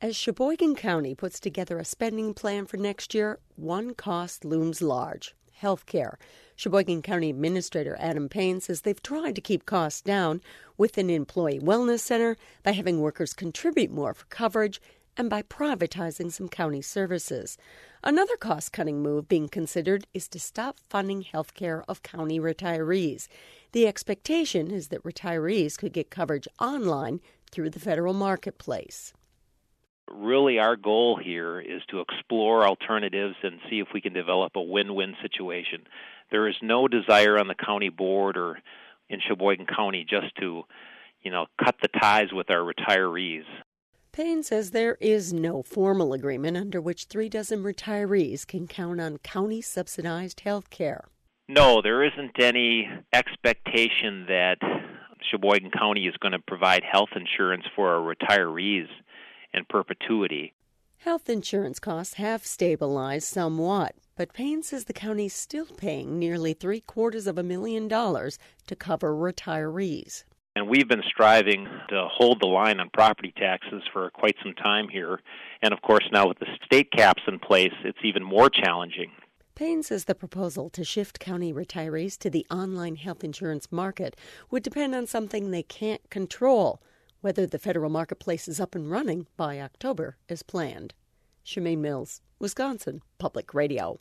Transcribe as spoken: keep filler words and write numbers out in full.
As Sheboygan County puts together a spending plan for next year, one cost looms large: healthcare. Sheboygan County Administrator Adam Payne says they've tried to keep costs down with an employee wellness center, by having workers contribute more for coverage, and by privatizing some county services. Another cost-cutting move being considered is to stop funding health care of county retirees. The expectation is that retirees could get coverage online through the federal marketplace. Really, our goal here is to explore alternatives and see if we can develop a win-win situation. There is no desire on the county board or in Sheboygan County just to, you know, cut the ties with our retirees. Payne says there is no formal agreement under which three dozen retirees can count on county-subsidized health care. No, there isn't any expectation that Sheboygan County is going to provide health insurance for our retirees in perpetuity. Health insurance costs have stabilized somewhat, but Payne says the county's still paying nearly three quarters of a million dollars to cover retirees. And we've been striving to hold the line on property taxes for quite some time here. And of course, now with the state caps in place, it's even more challenging. Payne says the proposal to shift county retirees to the online health insurance market would depend on something they can't control: whether the federal marketplace is up and running by October as planned. Shemaine Mills, Wisconsin Public Radio.